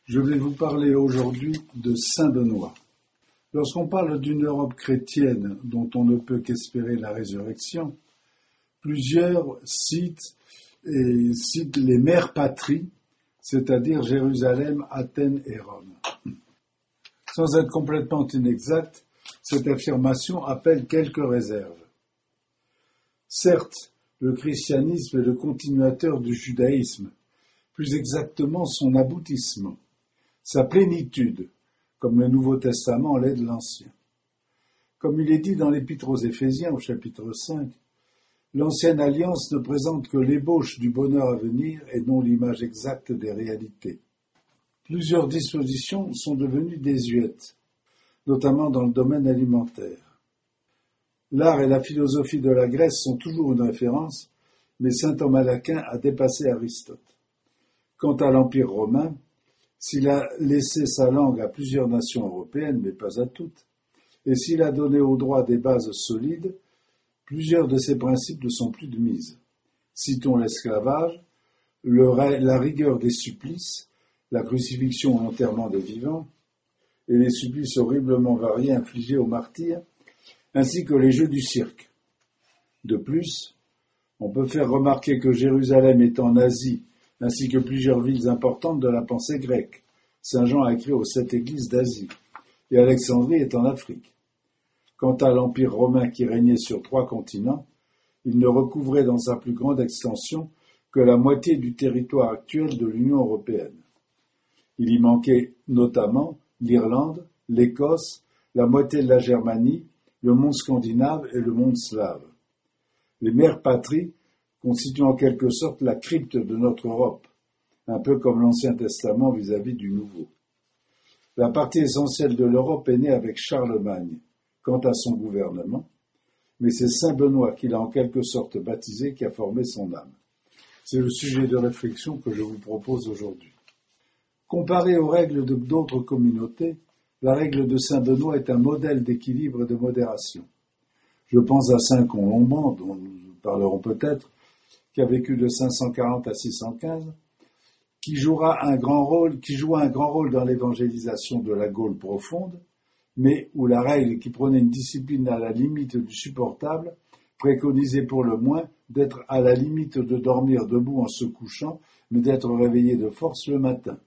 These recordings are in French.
Je vais vous parler aujourd'hui de Saint Benoît. Lorsqu'on parle d'une Europe chrétienne dont on ne peut qu'espérer la résurrection, plusieurs citent les mères patries, c'est-à-dire Jérusalem, Athènes et Rome. Sans être complètement inexacte, cette affirmation appelle quelques réserves. Certes, le christianisme est le continuateur du judaïsme, plus exactement son aboutissement, sa plénitude, comme le Nouveau Testament l'est de l'Ancien. Comme il est dit dans l'Épître aux Éphésiens au chapitre 5, l'ancienne alliance ne présente que l'ébauche du bonheur à venir et non l'image exacte des réalités. Plusieurs dispositions sont devenues désuètes, notamment dans le domaine alimentaire. L'art et la philosophie de la Grèce sont toujours une référence, mais saint Thomas d'Aquin a dépassé Aristote. Quant à l'Empire romain, s'il a laissé sa langue à plusieurs nations européennes, mais pas à toutes, et s'il a donné au droit des bases solides, plusieurs de ses principes ne sont plus de mise. Citons l'esclavage, la rigueur des supplices, la crucifixion ou l'enterrement des vivants, et les supplices horriblement variés infligés aux martyrs, ainsi que les jeux du cirque. De plus, on peut faire remarquer que Jérusalem est en Asie, ainsi que plusieurs villes importantes de la pensée grecque. Saint Jean a écrit aux 7 églises d'Asie, et Alexandrie est en Afrique. Quant à l'Empire romain qui régnait sur 3 continents, il ne recouvrait dans sa plus grande extension que la moitié du territoire actuel de l'Union européenne. Il y manquait notamment l'Irlande, l'Écosse, la moitié de la Germanie, le monde scandinave et le monde slave. Les mères patries constituent en quelque sorte la crypte de notre Europe, un peu comme l'Ancien Testament vis-à-vis du Nouveau. La partie essentielle de l'Europe est née avec Charlemagne, quant à son gouvernement, mais c'est Saint Benoît qui l'a en quelque sorte baptisé qui a formé son âme. C'est le sujet de réflexion que je vous propose aujourd'hui. Comparée aux règles d'autres communautés, la règle de Saint Benoît est un modèle d'équilibre et de modération. Je pense à Saint Colomban, dont nous parlerons peut-être, qui a vécu de 540 à 615, qui joua un grand rôle dans l'évangélisation de la Gaule profonde, mais où la règle qui prenait une discipline à la limite du supportable préconisait pour le moins d'être à la limite de dormir debout en se couchant, mais d'être réveillé de force le matin.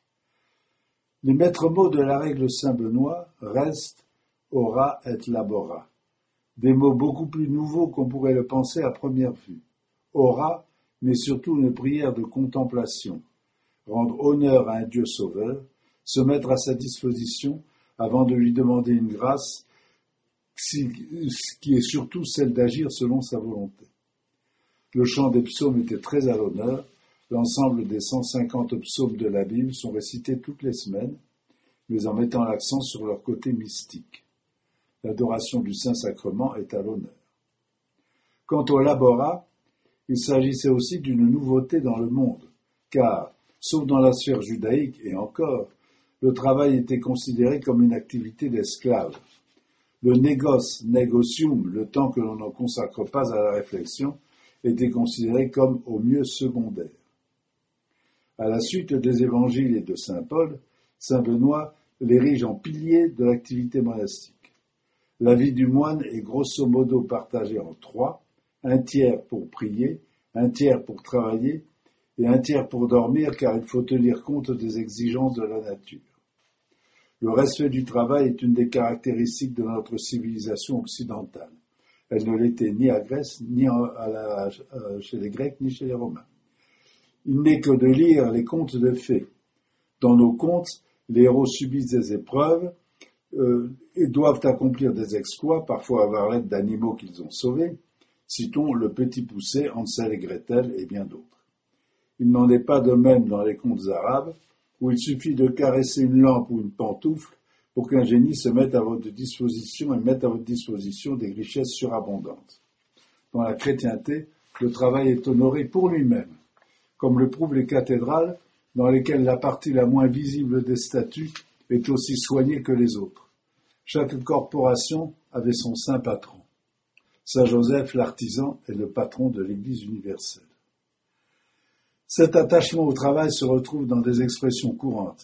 Les maîtres mots de la règle Saint-Benoît restent ora et labora, des mots beaucoup plus nouveaux qu'on pourrait le penser à première vue. Ora, mais surtout une prière de contemplation, rendre honneur à un Dieu sauveur, se mettre à sa disposition avant de lui demander une grâce qui est surtout celle d'agir selon sa volonté. Le chant des psaumes était très à l'honneur. L'ensemble des 150 psaumes de la Bible sont récités toutes les semaines, mais en mettant l'accent sur leur côté mystique. L'adoration du Saint-Sacrement est à l'honneur. Quant au labora, il s'agissait aussi d'une nouveauté dans le monde, car, sauf dans la sphère judaïque et encore, le travail était considéré comme une activité d'esclave. Le negocium, le temps que l'on ne consacre pas à la réflexion, était considéré comme au mieux secondaire. À la suite des évangiles et de saint Paul, saint Benoît l'érige en pilier de l'activité monastique. La vie du moine est grosso modo partagée en 3, un tiers pour prier, un tiers pour travailler et un tiers pour dormir car il faut tenir compte des exigences de la nature. Le respect du travail est une des caractéristiques de notre civilisation occidentale. Elle ne l'était ni à Grèce, ni chez les Grecs, ni chez les Romains. Il n'est que de lire les contes de fées. Dans nos contes, les héros subissent des épreuves et doivent accomplir des exploits, parfois avoir l'aide d'animaux qu'ils ont sauvés. Citons le Petit Poucet, Hansel et Gretel et bien d'autres. Il n'en est pas de même dans les contes arabes, où il suffit de caresser une lampe ou une pantoufle pour qu'un génie se mette à votre disposition et mette à votre disposition des richesses surabondantes. Dans la chrétienté, le travail est honoré pour lui-même, comme le prouvent les cathédrales, dans lesquelles la partie la moins visible des statues est aussi soignée que les autres. Chaque corporation avait son saint patron. Saint Joseph, l'artisan, est le patron de l'Église universelle. Cet attachement au travail se retrouve dans des expressions courantes.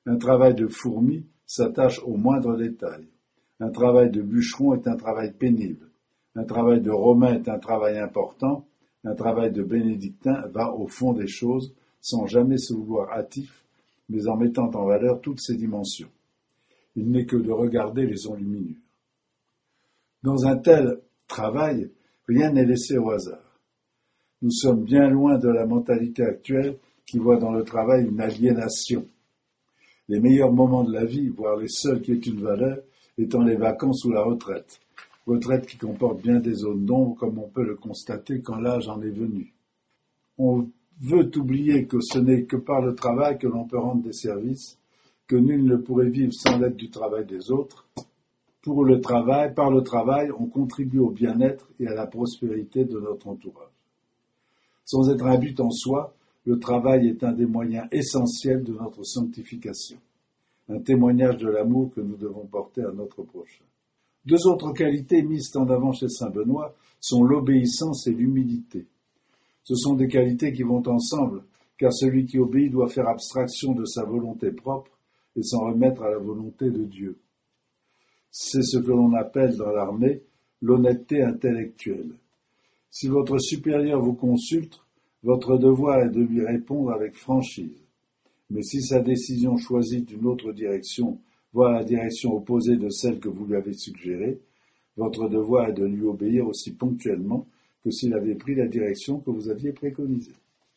Un travail de fourmi s'attache aux moindres détails. Un travail de bûcheron est un travail pénible. Un travail de romain est un travail important. Un travail de bénédictin va au fond des choses sans jamais se vouloir hâtif, mais en mettant en valeur toutes ses dimensions. Il n'est que de regarder les enluminures. Dans un tel travail, rien n'est laissé au hasard. Nous sommes bien loin de la mentalité actuelle qui voit dans le travail une aliénation. Les meilleurs moments de la vie, voire les seuls qui aient une valeur, étant les vacances ou la retraite. Retraite qui comporte bien des zones d'ombre, comme on peut le constater quand l'âge en est venu. On veut oublier que ce n'est que par le travail que l'on peut rendre des services, que nul ne pourrait vivre sans l'aide du travail des autres. Par le travail, on contribue au bien-être et à la prospérité de notre entourage. Sans être un but en soi, le travail est un des moyens essentiels de notre sanctification, un témoignage de l'amour que nous devons porter à notre prochain. Deux autres qualités mises en avant chez saint Benoît sont l'obéissance et l'humilité. Ce sont des qualités qui vont ensemble, car celui qui obéit doit faire abstraction de sa volonté propre et s'en remettre à la volonté de Dieu. C'est ce que l'on appelle dans l'armée l'honnêteté intellectuelle. Si votre supérieur vous consulte, votre devoir est de lui répondre avec franchise. Mais si sa décision choisit une autre direction, voire la direction opposée de celle que vous lui avez suggérée, votre devoir est de lui obéir aussi ponctuellement que s'il avait pris la direction que vous aviez préconisée.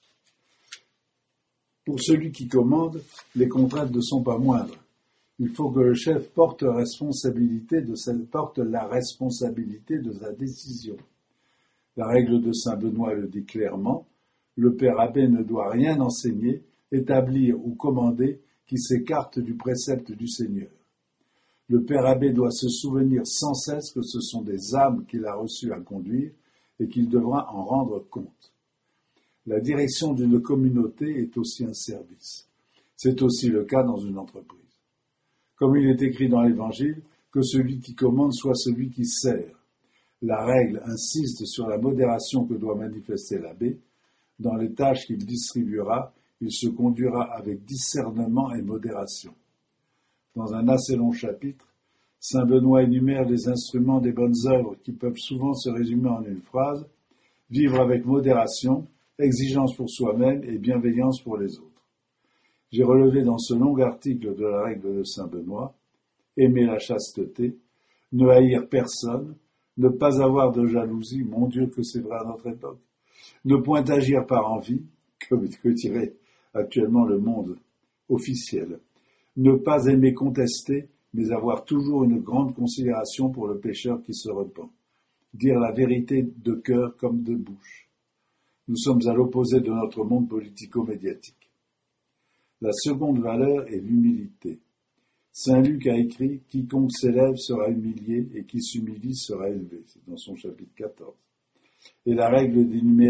Pour celui qui commande, les contraintes ne sont pas moindres. Il faut que le chef porte la responsabilité de sa décision. La règle de saint Benoît le dit clairement, le père abbé ne doit rien enseigner, établir ou commander qui s'écarte du précepte du Seigneur. Le père abbé doit se souvenir sans cesse que ce sont des âmes qu'il a reçues à conduire et qu'il devra en rendre compte. La direction d'une communauté est aussi un service. C'est aussi le cas dans une entreprise. Comme il est écrit dans l'Évangile, que celui qui commande soit celui qui sert. La règle insiste sur la modération que doit manifester l'abbé. Dans les tâches qu'il distribuera, il se conduira avec discernement et modération. Dans un assez long chapitre, saint Benoît énumère les instruments des bonnes œuvres qui peuvent souvent se résumer en une phrase, vivre avec modération, exigence pour soi-même et bienveillance pour les autres. J'ai relevé dans ce long article de la règle de saint Benoît, aimer la chasteté, ne haïr personne, ne pas avoir de jalousie, mon Dieu que c'est vrai à notre époque, ne point agir par envie, que dirait actuellement le monde officiel, ne pas aimer contester, mais avoir toujours une grande considération pour le pécheur qui se repent, dire la vérité de cœur comme de bouche. Nous sommes à l'opposé de notre monde politico-médiatique. La seconde valeur est l'humilité. Saint Luc a écrit « Quiconque s'élève sera humilié et qui s'humilie sera élevé ». C'est dans son chapitre 14. Et la règle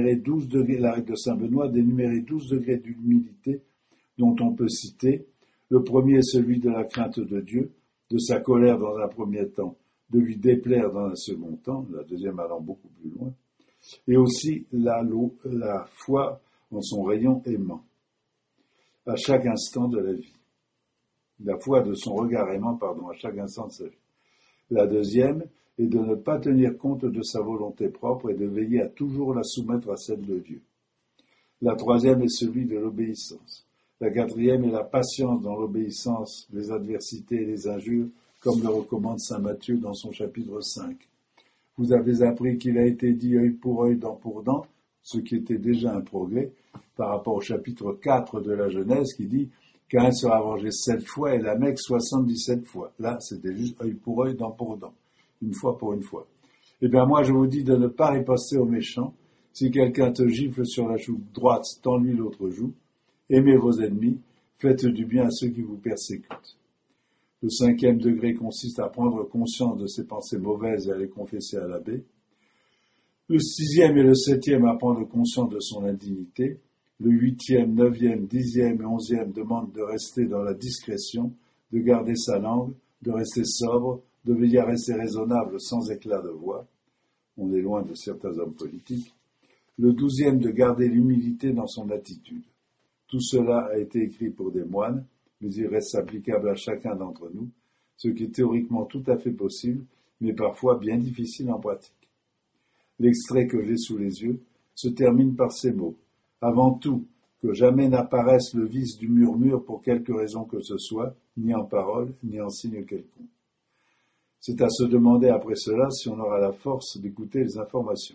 de saint Benoît d'énumérer 12 degrés d'humilité dont on peut citer. Le premier est celui de la crainte de Dieu, de sa colère dans un premier temps, de lui déplaire dans un second temps, la deuxième allant beaucoup plus loin, et aussi la foi en son rayon aimant, à chaque instant de la vie. La foi de son regard aimant, à chaque instant de sa vie. La deuxième est de ne pas tenir compte de sa volonté propre et de veiller à toujours la soumettre à celle de Dieu. La troisième est celui de l'obéissance. La quatrième est la patience dans l'obéissance, les adversités et les injures, comme le recommande saint Matthieu dans son chapitre 5. Vous avez appris qu'il a été dit œil pour œil, dent pour dent, ce qui était déjà un progrès par rapport au chapitre 4 de la Genèse qui dit qu'un sera vengé 7 fois et la Mecque 77 fois. Là, c'était juste œil pour œil, dent pour dent. Une fois pour une fois. Eh bien, moi, je vous dis de ne pas riposter aux méchants. Si quelqu'un te gifle sur la joue droite, tends-lui l'autre joue. Aimez vos ennemis, faites du bien à ceux qui vous persécutent. Le 5e degré consiste à prendre conscience de ses pensées mauvaises et à les confesser à l'abbé. Le 6e et le 7e à prendre conscience de son indignité. Le 8e, 9e, 10e et 11e demandent de rester dans la discrétion, de garder sa langue, de rester sobre, de veiller à rester raisonnable sans éclat de voix. On est loin de certains hommes politiques. Le 12e de garder l'humilité dans son attitude. Tout cela a été écrit pour des moines, mais il reste applicable à chacun d'entre nous, ce qui est théoriquement tout à fait possible, mais parfois bien difficile en pratique. L'extrait que j'ai sous les yeux se termine par ces mots. Avant tout, que jamais n'apparaisse le vice du murmure pour quelque raison que ce soit, ni en parole, ni en signe quelconque. C'est à se demander après cela si on aura la force d'écouter les informations.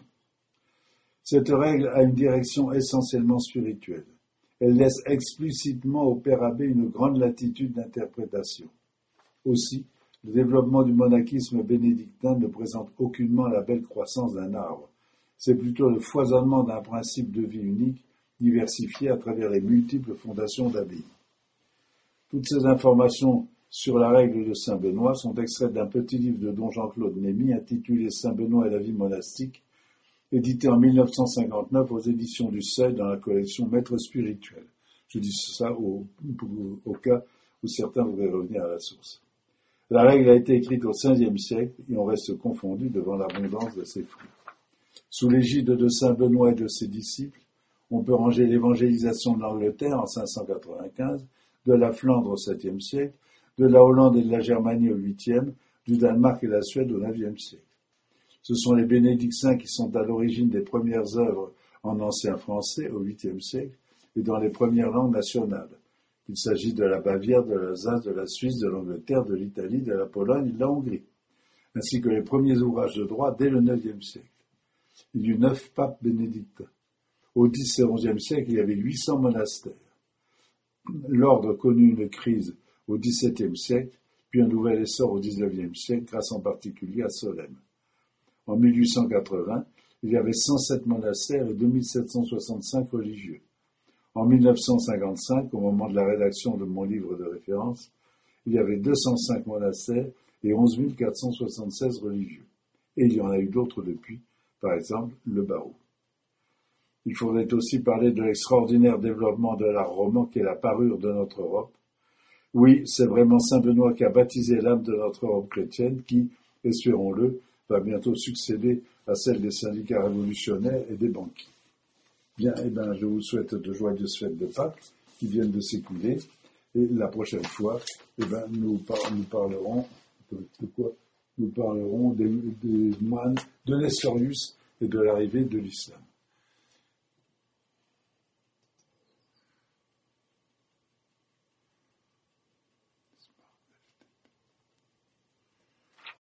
Cette règle a une direction essentiellement spirituelle. Elle laisse explicitement au Père Abbé une grande latitude d'interprétation. Aussi, le développement du monachisme bénédictin ne présente aucunement la belle croissance d'un arbre. C'est plutôt le foisonnement d'un principe de vie unique, diversifié à travers les multiples fondations d'abbayes. Toutes ces informations sur la règle de Saint Benoît sont extraites d'un petit livre de don Jean-Claude Némy intitulé Saint Benoît et la vie monastique, édité en 1959 aux éditions du Seuil dans la collection Maîtres spirituels. Je dis ça au cas où certains voudraient revenir à la source. La règle a été écrite au XVe siècle et on reste confondu devant l'abondance de ses fruits. Sous l'égide de Saint Benoît et de ses disciples, on peut ranger l'évangélisation de l'Angleterre en 595, de la Flandre au VIIe siècle, de la Hollande et de la Germanie au VIIIe, du Danemark et de la Suède au IXe siècle. Ce sont les bénédictins qui sont à l'origine des premières œuvres en ancien français au VIIIe siècle et dans les premières langues nationales. Il s'agit de la Bavière, de l'Alsace, de la Suisse, de l'Angleterre, de l'Italie, de la Pologne et de la Hongrie, ainsi que les premiers ouvrages de droit dès le IXe siècle. Il y eut 9 papes bénédictins. Au X et XIe siècle, il y avait 800 monastères. L'ordre connut une crise au XVIIe siècle, puis un nouvel essor au XIXe siècle, grâce en particulier à Solesmes. En 1880, il y avait 107 monastères et 2765 religieux. En 1955, au moment de la rédaction de mon livre de référence, il y avait 205 monastères et 11 476 religieux. Et il y en a eu d'autres depuis, par exemple le barreau. Il faudrait aussi parler de l'extraordinaire développement de l'art roman qu'est la parure de notre Europe. Oui, c'est vraiment Saint Benoît qui a baptisé l'âme de notre Europe chrétienne qui, espérons-le, va bientôt succéder à celle des syndicats révolutionnaires et des banquiers. Bien, je vous souhaite de joyeuses fêtes de Pâques qui viennent de s'écouler. Et la prochaine fois, nous parlerons de quoi? Nous parlerons des moines de Nestorius et de l'arrivée de l'islam.